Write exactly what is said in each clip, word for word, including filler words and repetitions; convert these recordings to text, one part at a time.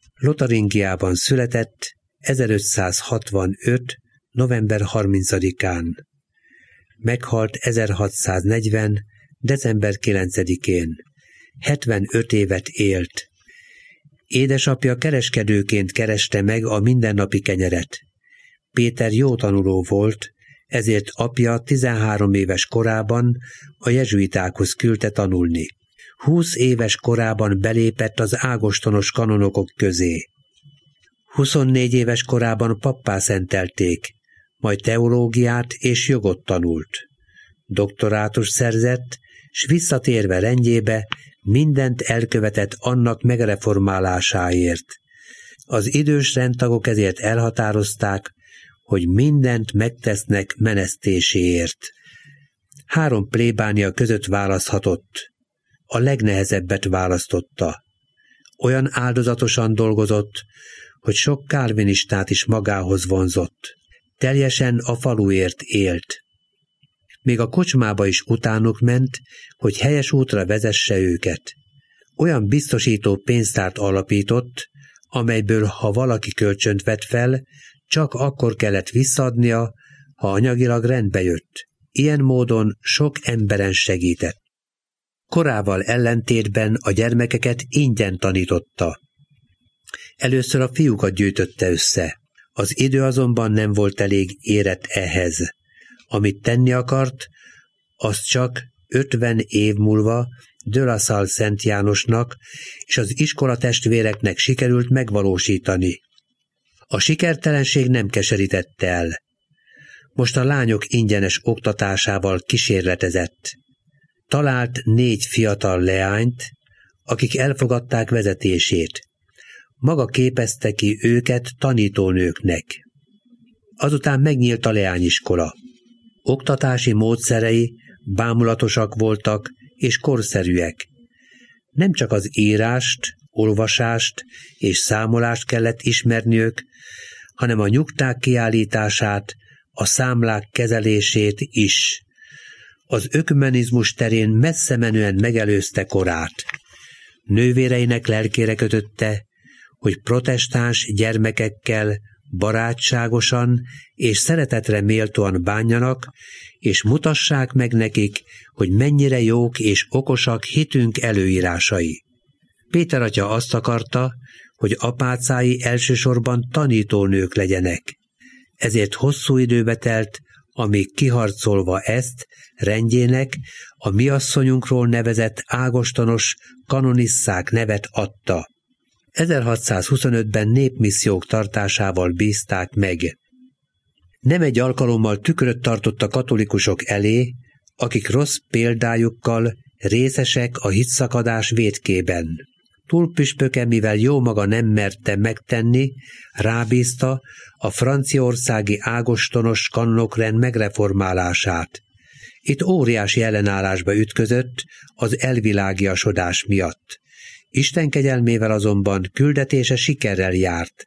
Lotaringiában született ezerötszázhatvanöt. november harmincadikán. Meghalt ezerhatszáznegyven. december kilencedikén. hetvenöt évet élt. Édesapja kereskedőként kereste meg a mindennapi kenyeret. Péter jó tanuló volt, ezért apja tizenhárom éves korában a jezsuitákhoz küldte tanulni. húsz éves korában belépett az ágostonos kanonokok közé. huszonnégy éves korában pappá szentelték, majd teológiát és jogot tanult. Doktorátus szerzett, s visszatérve rendjébe mindent elkövetett annak megreformálásáért. Az idős rendtagok ezért elhatározták, hogy mindent megtesznek menesztéséért. Három plébánia között választhatott. A legnehezebbet választotta. Olyan áldozatosan dolgozott, hogy sok kálvinistát is magához vonzott. Teljesen a faluért élt. Még a kocsmába is utánuk ment, hogy helyes útra vezesse őket. Olyan biztosító pénztárt alapított, amelyből, ha valaki kölcsönt vett fel, csak akkor kellett visszaadnia, ha anyagilag rendbe jött. Ilyen módon sok emberen segített. Korával ellentétben a gyermekeket ingyen tanította. Először a fiúkat gyűjtötte össze. Az idő azonban nem volt elég érett ehhez. Amit tenni akart, az csak ötven év múlva de La Salle Szent Jánosnak és az iskolatestvéreknek sikerült megvalósítani. A sikertelenség nem keserítette el. Most a lányok ingyenes oktatásával kísérletezett. Talált négy fiatal leányt, akik elfogadták vezetését. Maga képezte ki őket tanítónőknek. Azután megnyílt a leányiskola. Oktatási módszerei bámulatosak voltak és korszerűek. Nem csak az írást, olvasást és számolást kellett ismerniük, hanem a nyugták kiállítását, a számlák kezelését is. Az ökumenizmus terén messze menően megelőzte korát. Nővéreinek lelkére kötötte, hogy protestáns gyermekekkel barátságosan és szeretetre méltóan bánjanak, és mutassák meg nekik, hogy mennyire jók és okosak hitünk előírásai. Péter atya azt akarta, hogy apácái elsősorban tanítónők legyenek. Ezért hosszú időbe telt, amíg kiharcolva ezt rendjének a mi asszonyunkról nevezett ágostonos kanonisszák nevet adta. ezerhatszázhuszonötben népmissziók tartásával bízták meg. Nem egy alkalommal tükröt tartott a katolikusok elé, akik rossz példájukkal részesek a hitszakadás vétkében. Túlpüspöke, mivel jó maga nem merte megtenni, rábízta a franciaországi ágostonos kanonokrend megreformálását. Itt óriási ellenállásba ütközött az elvilágiasodás miatt. Isten kegyelmével azonban küldetése sikerrel járt.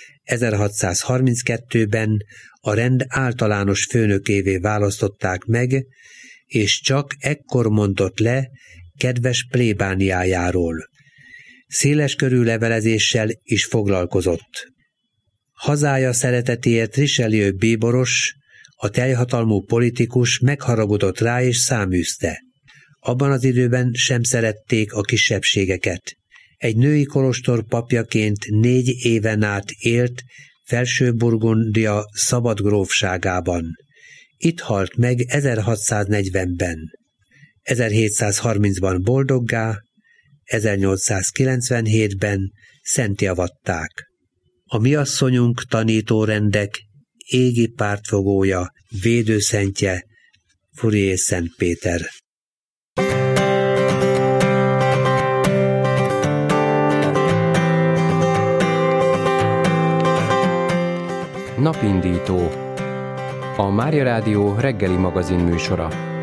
ezerhatszázharminckettőben a rend általános főnökévé választották meg, és csak ekkor mondott le kedves plébániájáról. Széleskörű levelezéssel is foglalkozott. Hazája szeretetéért Richelieu bíboros, a teljhatalmú politikus megharagudott rá és száműzte. Abban az időben sem szerették a kisebbségeket. Egy női kolostor papjaként négy éven át élt Felső-Burgundia szabad grófságában. Itt halt meg ezerhatszáznegyvenben. ezerhétszázharmincban boldoggá, ezernyolcszázkilencvenhétben szentjavatták. A mi asszonyunk tanítórendek égi pártfogója, védőszentje, Fourier Szent Péter. Napindító. A Mária Rádió reggeli magazin műsora.